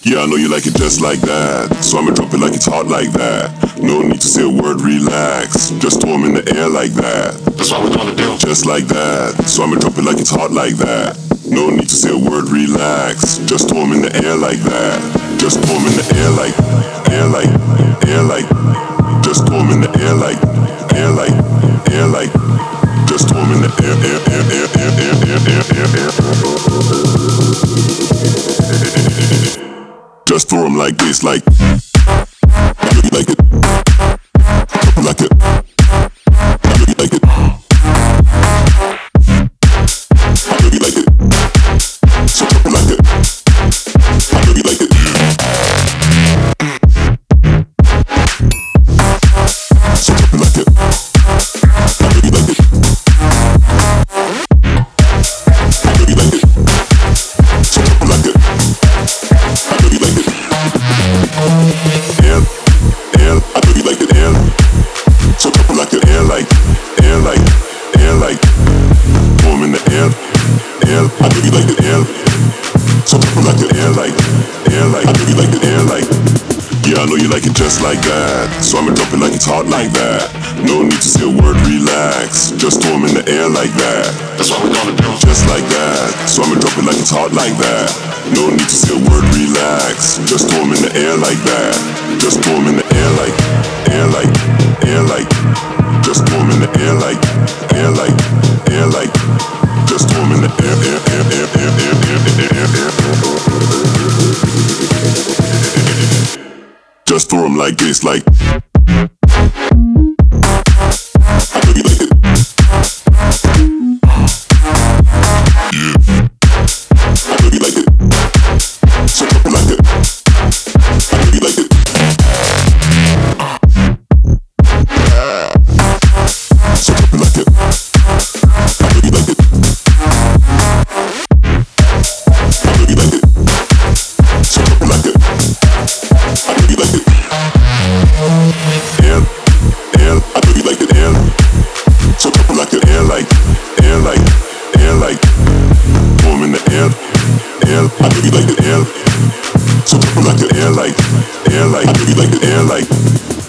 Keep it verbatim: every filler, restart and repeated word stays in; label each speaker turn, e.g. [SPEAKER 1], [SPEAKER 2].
[SPEAKER 1] Yeah, I know you like it just like that, so I'ma drop it like it's hot like that. No need to say a word, relax. Just throw 'em in the air like that.
[SPEAKER 2] That's what we're gonna do.
[SPEAKER 1] Just like that, so I'ma drop it like it's hot like that. No need to say a word, relax. Just throw 'em in the air like that. Just throw 'em in the air like, air like, air like. Just throw 'em in the air like, air like, air like. Just throw 'em in the air, air, air, air, air, air, air, air, air, air. Just throw 'em like this, like. I know you like it. I like it. I know you like it. I know you like it. So drop it like it. I know you like it. So drop it like it. I know you like it. I know you like it. So drop it like it. I know you like it. And, and, I know you like it, and. So drop it like it, and like, and like, and like. Throw 'em in the air, and I know you like it, and. So drop it like it, and like, and like, I know you like it, and like. Yeah, I know you like it just like that, so I'ma drop it like it's hot like that. No need to say a word, relax. Just throw 'em in the air like that.
[SPEAKER 2] That's what we're gonna do.
[SPEAKER 1] Just like that, so I'ma drop it like it's hot like that. No need to say a word, relax. Just throw 'em in the air like that. Just throw 'em in the air like, air like, air like. Just throw 'em in the air like, air like, air like. Just throw 'em in the air, air, air, air, air, air, air, air, air, air. Just throw 'em like this, like. I know you like it. Yeah. I know you like it. So drop it like it. I know you like it. So drop it like it. I know you like it. I know you like it. So drop it like it. I know you like it. And, and, I know you like it, and. So drop it like it, and like, and like, and like. Throw 'em in the air, and I know you like it, and. So drop it like it, and like, and like, I know you like it, and like.